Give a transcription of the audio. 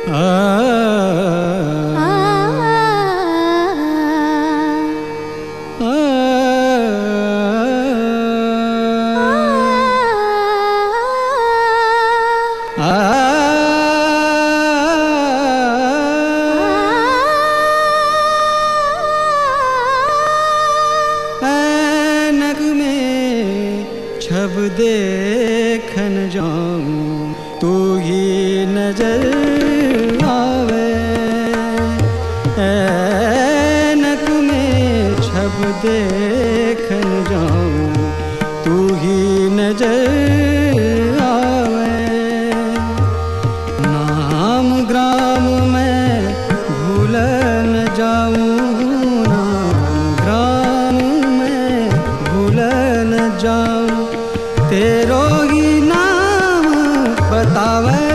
छब देखन जाऊं तू ही नजर आवे, ऐनक में छब देखन जाऊं तू ही नजर आवे। नाम ग्राम में भूल न जाऊं, नाम ग्राम में भूल न जाऊं, तेरो ही नाम बतावे